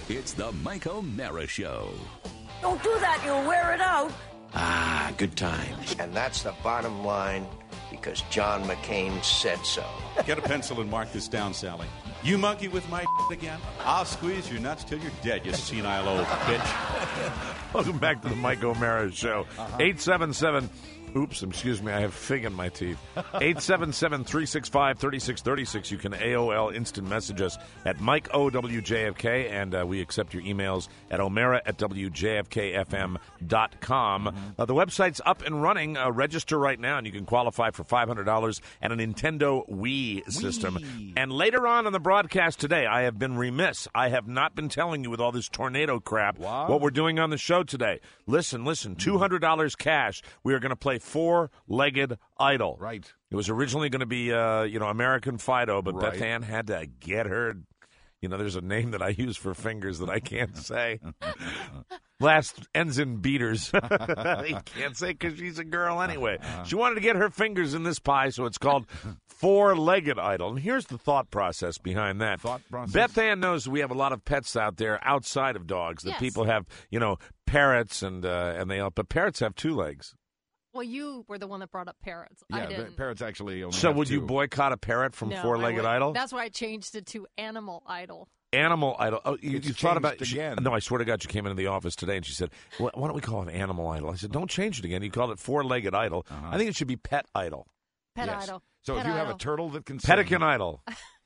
It's the Mike O'Mara Show. Don't do that, you'll wear it out. Ah, good times. And that's the bottom line, because John McCain said so. Get a pencil and mark this down, Sally. You monkey with my again? I'll squeeze your nuts till you're dead, you senile old bitch. Welcome back to the Mike O'Mara Show. 877... Oops, excuse me, I have fig in my teeth. 877-365-3636. You can AOL instant message us at Mike OWJFK, and we accept your emails at O'Mara@WJFKFM.com. The website's up and running. Register right now, and you can qualify for $500 and a Nintendo Wii system. And later on in the broadcast today, I have been remiss. I have not been telling you with all this tornado crap what we're doing on the show today. Listen, $200 cash. We are going to play Four-Legged Idol. Right. It was originally going to be, American Fido, but Beth Ann had to get her. There's a name that I use for fingers that I can't say. Last ends in beaters. I can't say because she's a girl anyway. She wanted to get her fingers in this pie, so it's called Four-Legged Idol. And here's the thought process behind that. Beth Ann knows we have a lot of pets out there outside of dogs that people have, parrots and but parrots have two legs. Well, you were the one that brought up parrots. Yeah, I didn't. Parrots actually only So have would two. you boycott a parrot from No, Four-Legged Idol? That's why I changed it to Animal Idol. Animal Idol. Oh, you thought about changed again. No, I swear to God, she came into the office today and she said, "Why don't we call it Animal Idol?" I said, "Don't change it again. You called it Four-Legged Idol. I think it should be Pet Idol. Pet Yes. Idol. So Pet if you have Idol. a turtle that can sing, Pelican Idol.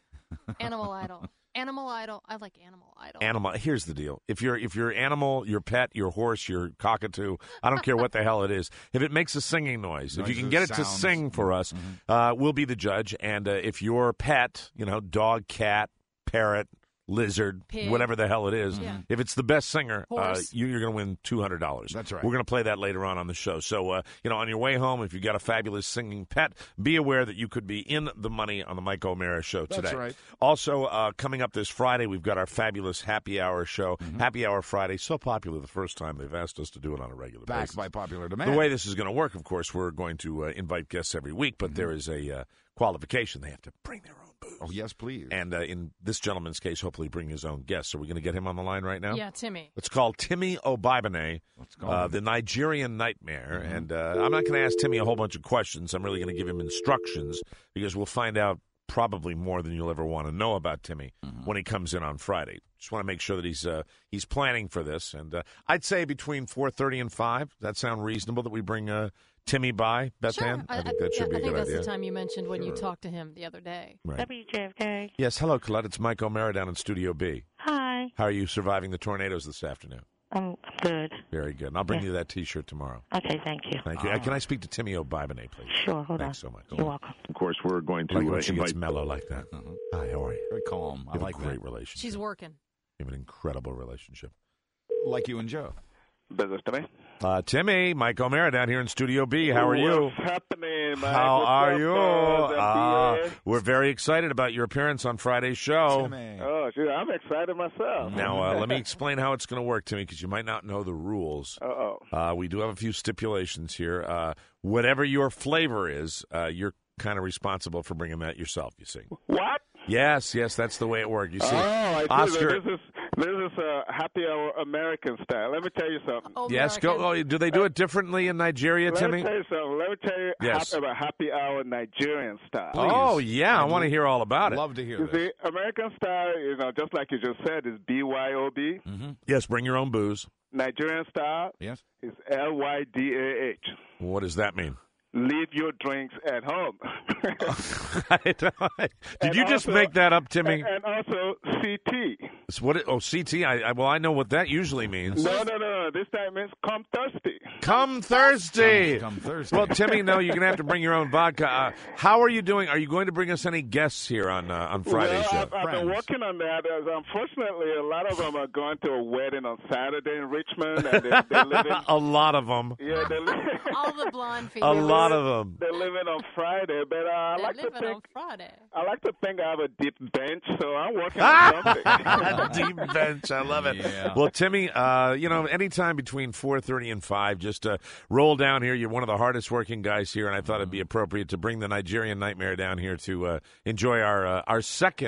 Animal Idol. Animal Idol. I like Animal Idol. Animal. Here's the deal: if your animal, your pet, your horse, your cockatoo, I don't care what the hell it is. If it makes a singing noise, if you can get it to sing for us, we'll be the judge. And if your pet, dog, cat, parrot, lizard, Pig. whatever the hell it is, if it's the best singer, Horse. you're going to win $200. That's right. We're going to play that later on the show. So, on your way home, if you got a fabulous singing pet, be aware that you could be in the money on the Mike O'Mara Show today. That's right. Also, coming up this Friday, we've got our fabulous Happy Hour show. Happy Hour Friday, so popular the first time they've asked us to do it on a regular basis. backed by popular demand. The way this is going to work, of course, we're going to invite guests every week, but there is a qualification. They have to bring their own booze. Oh, yes, please. And in this gentleman's case, hopefully bring his own guests. Are we going to get him on the line right now? Yeah, Timmy. It's called Timmy Obibane, the Nigerian Nightmare. And I'm not going to ask Timmy a whole bunch of questions. I'm really going to give him instructions because we'll find out probably more than you'll ever want to know about Timmy when he comes in on Friday. Just want to make sure that he's planning for this. And I'd say between 4:30 and 5. Does that sound reasonable that we bring Timmy by, Beth Sure. Ann? I think that should be a good I think that's idea. the time you mentioned when you talked to him the other day. Right. WJFK. Yes, hello, Colette. It's Mike O'Mara down in Studio B. Hi. How are you surviving the tornadoes this afternoon? I'm good. Very good. And I'll bring you that T-shirt tomorrow. Okay, thank you. Thank you. Can I speak to Timmy Obibane, please? Sure, hold Thanks on. so much. You're welcome. Of course, we're going to Like when she invite... gets mellow like that. Hi, how are you? Very calm. You I have like a great that. relationship. She's working. You have an incredible relationship. Like you and Joe. Business to me. Timmy, Mike O'Mara down here in Studio B. How are you? What's happening, Mike? How What's are up, you? We're very excited about your appearance on Friday's show. Timmy. Oh, shoot, I'm excited myself. Now, let me explain how it's going to work, Timmy, because you might not know the rules. Uh-oh. We do have a few stipulations here. Whatever your flavor is, you're kind of responsible for bringing that yourself, you see. What? Yes, that's the way it works. You see, I Oscar. see. This is happy hour American style. Let me tell you something. Oh, Yes, American. go. Oh, do they do it differently in Nigeria, Let Timmy? me tell you something. Let me tell you Yes. about happy hour Nigerian style. Oh, yeah, I want to hear all about it. Love to hear You this. see, American style, just like you just said, is BYOB. Yes, bring your own booze. Nigerian style Yes. is LYDAH. What does that mean? Leave your drinks at home. Did you just also- make that up, Timmy? And also CT. It's CT. I know what that usually means. No. This time it means come thirsty. Come thirsty. Come Thursday. Well, Timmy, no, you're going to have to bring your own vodka. How are you doing? Are you going to bring us any guests here on Friday's show? I've been Friends. working on that. Unfortunately, a lot of them are going to a wedding on Saturday in Richmond, and they live in. A lot of them. Yeah, All the blonde A females. lot of them. they're living on Friday, but I They're like to living think on Friday. I like to think I have a deep bench, so I'm working on something. Deep bench. I love it. Yeah. Well, Timmy, anytime between 4:30 and 5, just roll down here. You're one of the hardest working guys here, and I thought it'd be appropriate to bring the Nigerian Nightmare down here to enjoy our second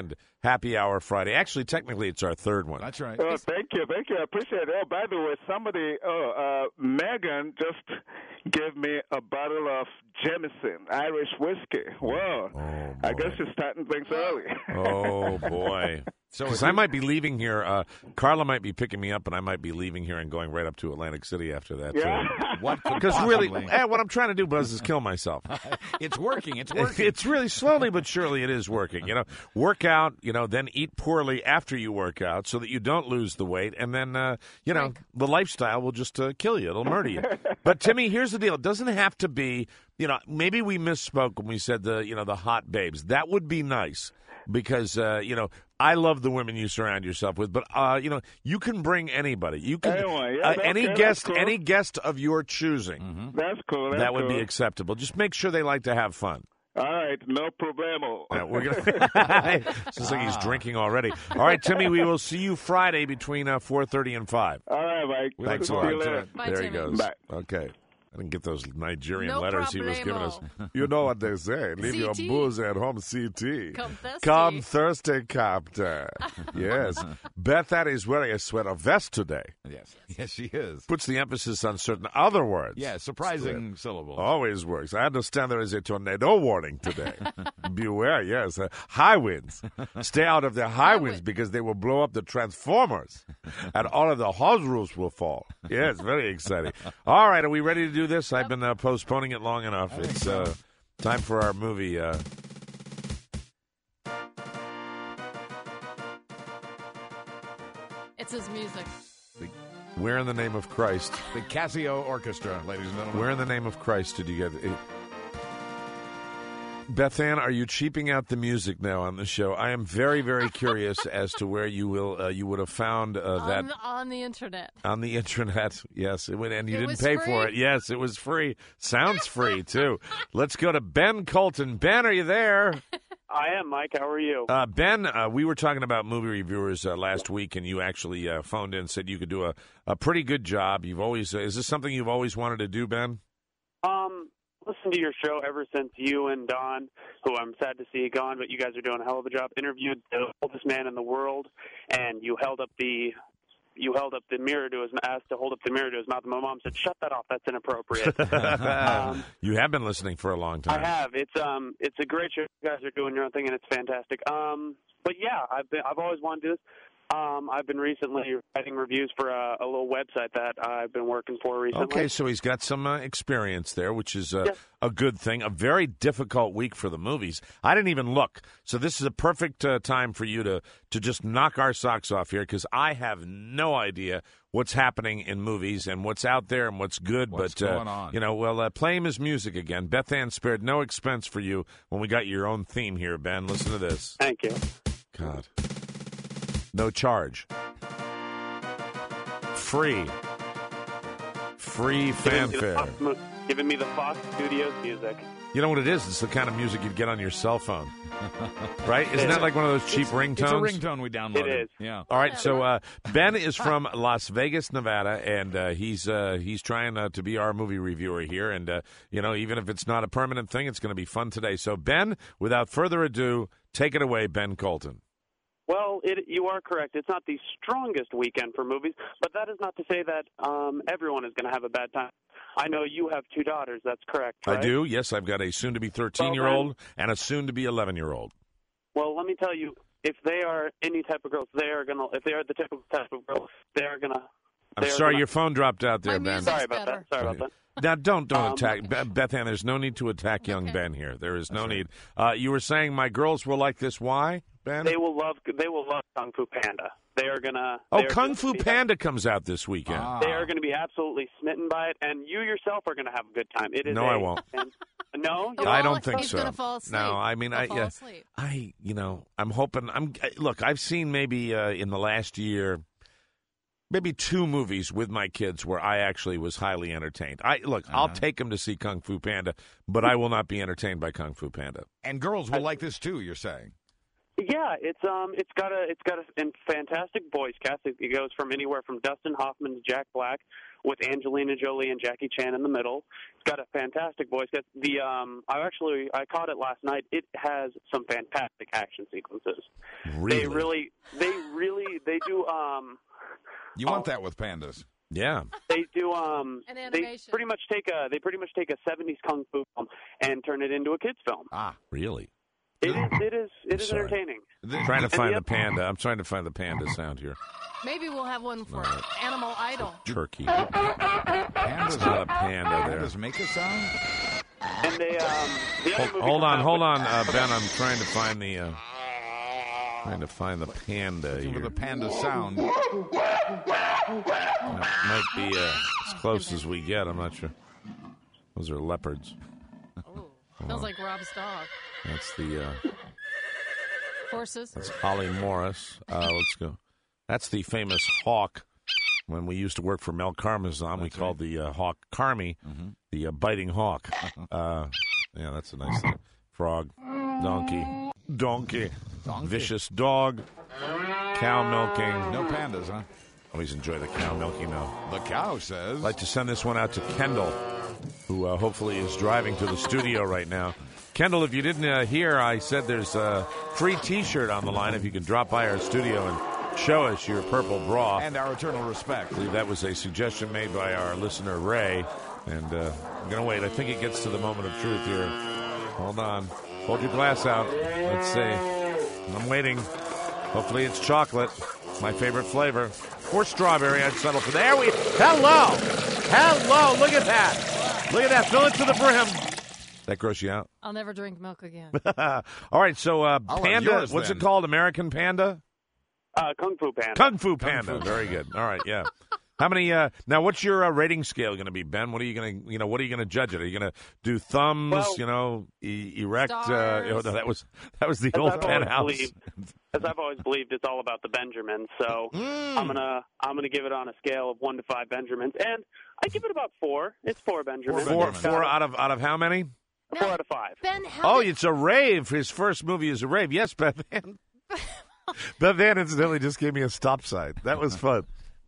Happy Hour Friday. Actually, technically, it's our third one. That's right. Oh, thank you. I appreciate it. Oh, by the way, Megan just gave me a bottle of Jameson Irish whiskey. Whoa. Oh, I guess she's starting things early. Oh, boy. Because I might be leaving here. Carla might be picking me up, and I might be leaving here and going right up to Atlantic City after that. Yeah. What could Because really, possibly- what I'm trying to do, Buzz, is kill myself. It's working. It's working. It's really slowly but surely it is working. Work out, then eat poorly after you work out so that you don't lose the weight, and then the lifestyle will just kill you. It'll murder you. But Timmy, here's the deal: it doesn't have to be. Maybe we misspoke when we said the hot babes. That would be nice because I love the women you surround yourself with, but you can bring anybody. You can Anyone, yeah, any okay, guest, that's cool. any guest of your choosing. Mm-hmm. That's cool. That would be acceptable. Just make sure they like to have fun. All right, no problemo. We're gonna. Sounds like he's drinking already. All right, Timmy, we will see you Friday between 4:30 and 5. All right, Mike. Thanks a See lot. you later. Bye, There he Timmy. goes. Bye. Okay. I didn't get those Nigerian No letters he was giving us. problemo. You know what they say. Leave your CT. booze at home, CT. Come thirsty. Come thirsty, Captain. Yes. Beth Ann is wearing a sweater vest today. Yes, she is. Puts the emphasis on certain other words. Yeah, surprising syllables. Always works. I understand there is a tornado warning today. Beware, yes. High winds. Stay out of the high winds because they will blow up the transformers and all of the house roofs will fall. Yes, very exciting. All right, are we ready to do this? I've been postponing it long enough. It's time for our movie. It's his music. Where in the name of Christ? The Casio Orchestra, ladies and gentlemen. Where in the name of Christ did you get it? Beth Ann, are you cheaping out the music now on the show? I am very, very curious as to where you would have found that On the internet. on the internet. Yes, and you It didn't was pay free? for it. Yes, it was free. Sounds free too. Let's go to Ben Colton. Ben, are you there? I am, Mike. How are you? Ben, we were talking about movie reviewers last week, and you actually phoned in and said you could do a pretty good job. You've always is this something you've always wanted to do, Ben? Listened to your show ever since you and Don, who I'm sad to see gone, but you guys are doing a hell of a job, interviewed the oldest man in the world, and you held up the mirror to his asked to hold up the mirror to his mouth. And my mom said, "Shut that off. That's inappropriate." You have been listening for a long time. I have. It's a great show. You guys are doing your own thing, and it's fantastic. But yeah, I've always wanted to do this. I've been recently writing reviews for a little website that I've been working for recently. Okay, so he's got some experience there, which is a good thing. A very difficult week for the movies. I didn't even look. So this is a perfect time for you to just knock our socks off here, because I have no idea what's happening in movies and what's out there and what's good. What's going on? Play him his music again. Beth Ann spared no expense for you when we got your own theme here, Ben. Listen to this. Thank you. God. No charge. Free fanfare. Giving me the Fox Studios music. You know what it is? It's the kind of music you'd get on your cell phone. Right? Isn't that like one of those cheap ringtones? It's a ringtone we downloaded. It is. Yeah. All right, so Ben is from Las Vegas, Nevada, and he's trying to be our movie reviewer here. And, even if it's not a permanent thing, it's going to be fun today. So, Ben, without further ado, take it away, Ben Colton. Well, you are correct. It's not the strongest weekend for movies, but that is not to say that everyone is going to have a bad time. I know you have two daughters. That's correct, right? I do. Yes, I've got a soon-to-be 13-year-old and a soon-to-be 11-year-old. Well, let me tell you, if they are any type of girls, they are gonna. If they are the typical type of girls, they are gonna. I'm sorry, your phone dropped out there, My Ben. music's Sorry about better. that. Sorry about that. Now, don't attack Beth Ann. There's no need to attack young Ben here. There is no need. You were saying my girls will like this. Why, Ben? They will love Kung Fu Panda. They are gonna. Oh, Kung Fu Panda comes out this weekend. They are going to be absolutely smitten by it, and you yourself are going to have a good time. It is. No, I won't. No, Oh, I well, don't think he's so. gonna fall asleep. No, I mean, He'll fall asleep. I'm hoping. Look. I've seen maybe in the last year, maybe 2 movies with my kids where I actually was highly entertained. I'll take them to see Kung Fu Panda, but I will not be entertained by Kung Fu Panda. And girls will like this too, you're saying. Yeah, it's got a fantastic voice cast. It goes from anywhere from Dustin Hoffman to Jack Black. with Angelina Jolie and Jackie Chan in the middle. It's got a fantastic voice. I caught it last night. It has some fantastic action sequences. Really? They do. You want that with pandas? Yeah. They do. An They animation. pretty much take a 70s kung fu film and turn it into a kids film. Ah, really? It is sorry. entertaining. I'm trying to find the panda. I'm trying to find the panda sound here. Maybe we'll have one for Animal Idol. Turkey. pandas. It's not a panda there. Pandas make a sound. And they the other movie Hold on, comes out Ben. I'm trying to find the panda Looking here. for the panda sound. It might be as close as we get. I'm not sure. Those are leopards. Oh, sounds like Rob's dog. That's the Horses. that's Holly Morris. Let's go. That's the famous hawk. When we used to work for Mel Karmazon, we called the hawk Carmi, the biting hawk. Yeah, that's a nice thing. Frog, donkey, vicious dog, cow milking. No pandas, huh? Always enjoy the cow milking, though. The cow says. I'd like to send this one out to Kendall, who hopefully is driving to the studio right now. Kendall, if you didn't hear, I said there's a free T-shirt on the line if you can drop by our studio and show us your purple bra. And our eternal respect. I believe that was a suggestion made by our listener, Ray. And I'm going to wait. I think it gets to the moment of truth here. Hold on. Hold your glass out. Let's see. I'm waiting. Hopefully it's chocolate. My favorite flavor. Or strawberry. I'd settle for there. Hello. Look at that. Look at that. Fill it to the brim. That gross you out? I'll never drink milk again. All right. So panda. yours, What's then. it called? American panda? Kung Fu Panda. Kung Fu Panda. Very good. All right. Yeah. How many? Now, what's your rating scale going to be, Ben? What are you going to? What are you going to judge it? Are you going to do thumbs? Well, erect. stars. No, that was the old penthouse. As I've always believed, it's all about the Benjamins. So I'm gonna give it on a scale of 1 to 5 Benjamins, and I give it about 4. It's 4 Benjamins. Four out of how many? 4 out of 5. Ben, how did- It's a rave. His first movie is a rave. Yes, Beth Ann. Beth Ann incidentally just gave me a stop sign. That was fun.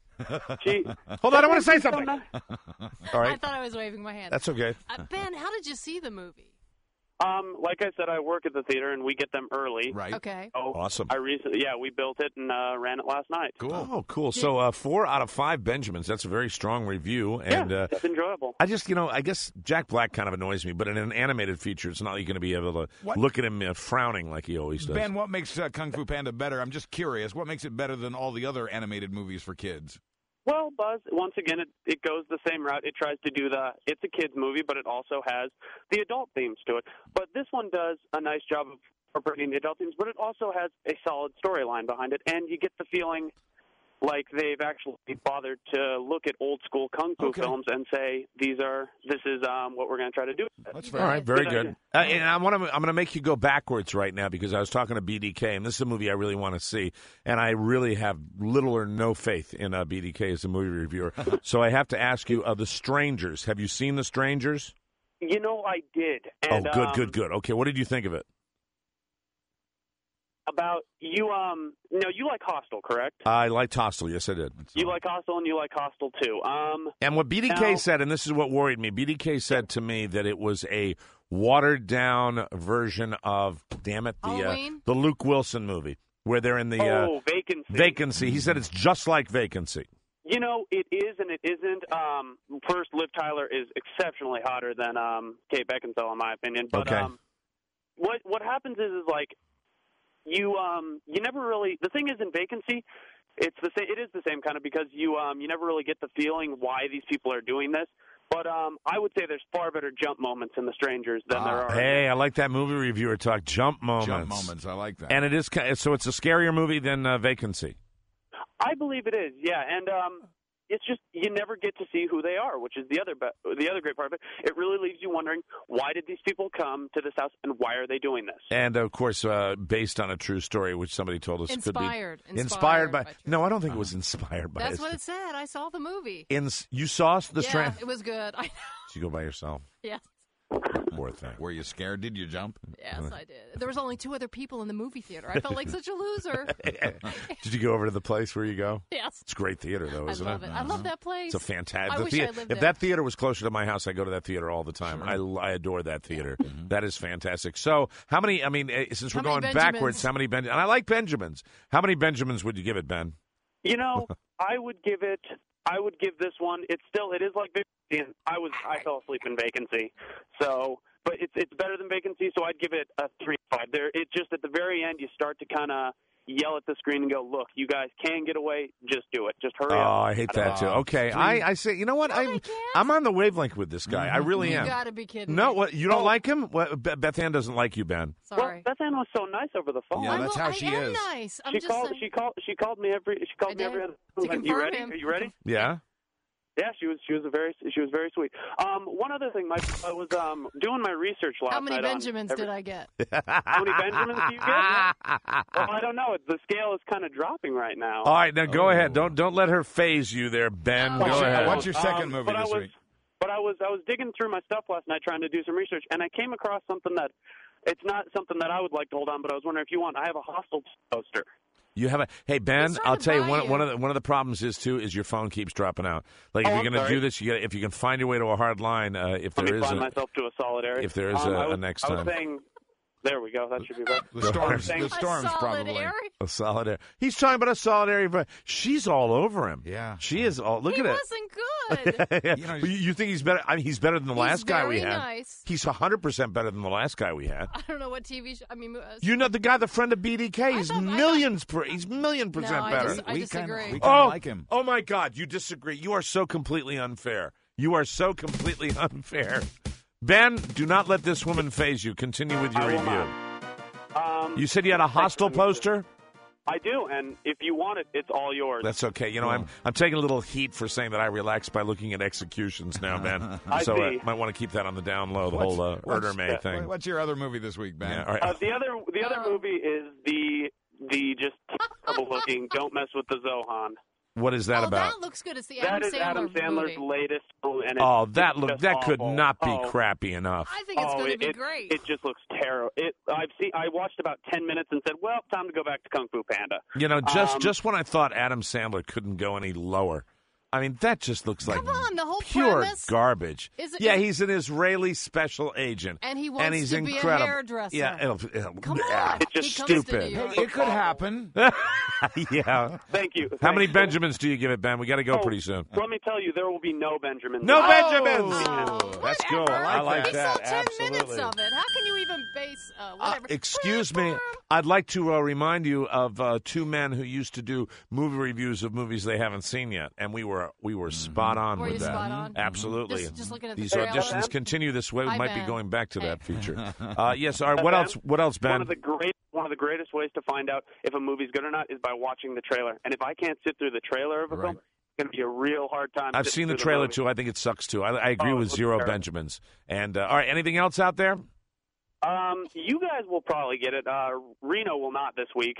Hold on, I want to say something. All right. I thought I was waving my hand. That's okay. Ben, how did you see the movie? Like I said, I work at the theater, and we get them early. Right. Okay. So Awesome. we built it and ran it last night. Cool. Oh, cool. So 4 out of 5 Benjamins. That's a very strong review. And it's enjoyable. I just, I guess Jack Black kind of annoys me, but in an animated feature, it's not like you're going to be able to look at him frowning like he always does. Ben, what makes Kung Fu Panda better? I'm just curious. What makes it better than all the other animated movies for kids? Well, Buzz, once again, it goes the same route. It tries to do it's a kid's movie, but it also has the adult themes to it. But this one does a nice job of incorporating the adult themes, but it also has a solid storyline behind it, and you get the feeling like they've actually bothered to look at old school kung fu films and say this is what we're going to try to do. That's All right, very good. And I'm going to make you go backwards right now because I was talking to BDK, and this is a movie I really want to see, and I really have little or no faith in BDK as a movie reviewer. So I have to ask you, The Strangers. Have you seen The Strangers? I did. And, Good. Okay, what did you think of it? About you, you like Hostel, correct? I liked Hostel. Yes, I did. You like Hostel, and you like Hostel too. And what BDK said, and this is what worried me. BDK said to me that it was a watered down version of, the Luke Wilson movie where they're in the Vacancy. Vacancy. He said it's just like Vacancy. It is and it isn't. First, Liv Tyler is exceptionally hotter than Kate Beckinsale, in my opinion. But what happens is like. You never really. The thing is, in Vacancy, it's the same. It is the same kind of because you never really get the feeling why these people are doing this. But I would say there's far better jump moments in The Strangers than there are. Hey, I like that movie reviewer talk. Jump moments. Jump moments. I like that. And it is so. It's a scarier movie than Vacancy. I believe it is. Yeah, and it's just you never get to see who they are, which is the other great part of it. It really leaves you wondering, why did these people come to this house, and why are they doing this? And, of course, based on a true story, which somebody told us inspired. Could be... Inspired by no, I don't think it was inspired by... That's what it said. I saw the movie. You saw The Strangers? Yeah, it was good. Did you go by yourself? Yes. Poor thing. Were you scared? Did you jump? Yes, I did. There was only 2 other people in the movie theater. I felt like such a loser. Did you go over to the place where you go? Yes. It's a great theater, though, isn't I love it. I love that place. It's a fantastic. I wish I lived if there. that theater was closer to my house, I go to that theater all the time. I adore that theater. That is fantastic. So, how many? I mean, since we're going backwards, how many Benjamins? And I like Benjamins. How many Benjamins would you give it, Ben? You know, I would give this one. It is like Vacancy. I fell asleep in Vacancy, so. But it's better than Vacancy, so I'd give it a 3.5. There, it just at the very end, you start to kind of yell at the screen and go, "Look, you guys can get away. Just do it. Just hurry up." Oh, I hate that too. Okay, I say, you know what? I'm on the wavelength with this guy. I really am. You got to be kidding No, me. what? You don't like him? Beth Ann doesn't like you, Ben. Sorry. Well, Beth Ann was so nice over the phone. Yeah, that's how she is. Nice. I'm She just called. saying. She called me every. She called me every other. To Like, you confirm ready? him. Are you ready? Yeah. Yeah, she was very sweet. One other thing, Mike, I was doing my research last night. How many Benjamins did I get? How many Benjamins do you get? Well, I don't know. The scale is kind of dropping right now. All right, now go ahead. Don't let her phase you there, Ben. Go ahead. What's your second movie this week? But I was digging through my stuff last night trying to do some research, and I came across something that it's not something that I would like to hold on, but I was wondering if you want. I have a Hostel poster. You have a hey Ben. He's trying I'll to tell you buy one you. of the problems is your phone keeps dropping out. Like if Oh, you're I'm going to sorry. do this, if you can find your way to a hard line, if Let there me is find myself to a solid area. if there is a next I time. was saying, there we go. That should be better. The storms. A The storms probably. Solidarity? A solidarity. He's talking about a solidarity. But she's all over him. Yeah. she is all. Look He at it. wasn't good. You know, You think he's better? I mean, he's better than the last guy we very had. nice. He's 100% better than the last guy we had. I don't know what TV show. I mean, You know the guy, the friend of BDK. He's I thought- he's $1,000,000% No, I better. I disagree. We kind of like him. Oh my God, you disagree. You are so completely unfair. You are so completely unfair. Ben, do not let this woman phase you. Continue with your I will review. not. You said you had a Hostel poster? I do, and if you want it, it's all yours. That's okay. You know, I'm taking a little heat for saying that I relax by looking at executions now, Ben. I So see. might want to keep that on the down low, the whole Erder May thing. What's your other movie this week, Ben? Yeah, all right. The other movie is the just terrible looking Don't Mess with the Zohan. What is that about? That looks good. It's the That Adam is Adam Sandler Sandler's movie. latest, and Oh, it's just that could awful. not be Oh. crappy enough. I think it's going to be great. It just looks terrible. I watched about 10 minutes and said, "Well, time to go back to Kung Fu Panda." You know, just when I thought Adam Sandler couldn't go any lower. I mean, that just looks like Come on, the whole pure premise garbage. is it- Yeah, he's an Israeli special agent, And he wants he's to be a incredible. hairdresser. Yeah, Come on. It's just He comes to stupid. New York. It could happen. Yeah. Thank you. How many Thank you. Benjamins do you give it, Ben? We got to go Oh, pretty soon. Let me tell you, there will be no Benjamins. No Oh! Benjamins. Oh, Let's go. whatever. I like He that. saw 10 minutes Absolutely. of it. How can you even base whatever? Excuse me. I'd like to remind you of two men who used to do movie reviews of movies they haven't seen yet, and we were spot on Were with you that. spot on? Absolutely. Just looking at the These trailer. auditions continue this way. We Hi, might be Ben. going back to Hey. that feature. Yes. All right. What else? What else, Ben? One of the greatest ways to find out if a movie's good or not is by watching the trailer. And if I can't sit through the trailer of a film, it's going to be a real hard time. I've sitting seen the through trailer movie. too. I think it sucks too. I agree with it looks Zero terrible. Benjamins. And all right, anything else out there? You guys will probably get it. Reno will not this week.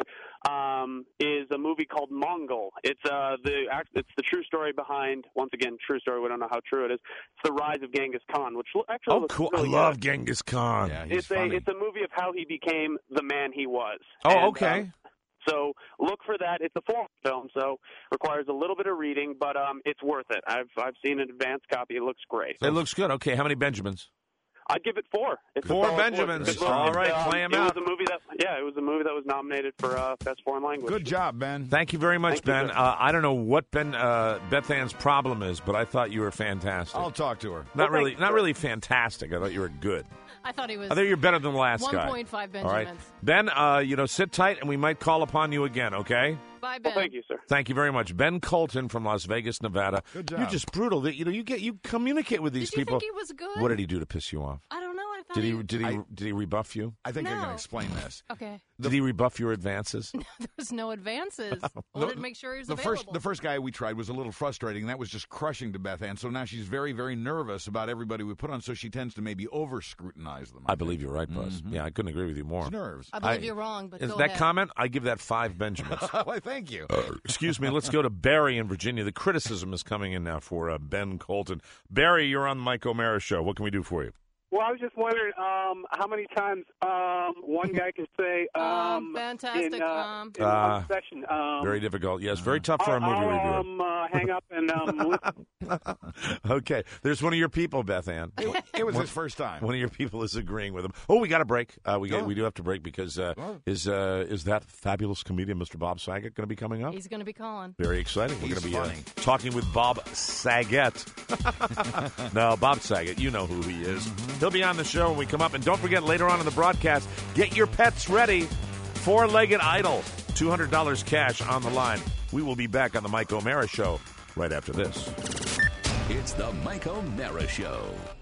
Is a movie called Mongol. It's the true story behind, once again, true story. We don't know how true it is. It's the rise of Genghis Khan, which actually Oh, looks cool! really I love good. Genghis Khan. Yeah, he's It's funny. a movie of how he became the man he was. Oh, And, okay. so look for that. It's a foreign film, so requires a little bit of reading, but it's worth it. I've seen an advanced copy. It looks great. It looks good. Okay, how many Benjamins? I'd give it 4. It's a 4 solid Benjamins. It's, All right, play 'em out. It was a movie that was nominated for Best Foreign Language. Good job, Ben. Thank you very much, Thank you, Ben. sir. I don't know what Beth Ann's problem is, but I thought you were fantastic. I'll talk to her. Not Well, really, thanks, not sir. really fantastic. I thought you were good. I thought he was I thought you were better than the last guy. 1.5 All right, Benjamins. Ben. Sit tight, and we might call upon you again. Okay. Bye, Ben. Well, thank you, sir. Thank you very much, Ben Colton from Las Vegas, Nevada. Good job. You're just brutal. You communicate with these Did you people. think he was good? What did he do to piss you off? I don't know. I thought Did he rebuff you? I think I No. can explain this. Okay. Did he rebuff your advances? There was no advances. I wanted to make sure he was The available. first guy we tried was a little frustrating, and that was just crushing to Beth Ann. So now she's very, very nervous about everybody we put on, so she tends to maybe over-scrutinize them. I believe you're right, Buzz. Yeah, I couldn't agree with you more. It's nerves. I believe you're wrong, but Is go that ahead. comment? I give that 5 Benjamins. Why, thank you. Excuse me. Let's go to Barry in Virginia. The criticism is coming in now for Ben Colton. Barry, you're on the Mike O'Mara Show. What can we do for you? Well, I was just wondering how many times one guy can say fantastic. in one session. Very difficult. Yes, very tough for a movie reviewer. Hang up and listen. Okay, there's one of your people, Beth Ann. It was his first time. One of your people is agreeing with him. Oh, we got a break. We do have to break because is that fabulous comedian Mr. Bob Saget going to be coming up? He's going to be calling. Very exciting. We're He's going to be talking with Bob Saget. No, Bob Saget, you know who he is. Mm-hmm. He'll be on the show when we come up. And don't forget, later on in the broadcast, get your pets ready. Four-legged idol. $200 cash on the line. We will be back on the Mike O'Mara Show right after this. It's the Mike O'Mara Show.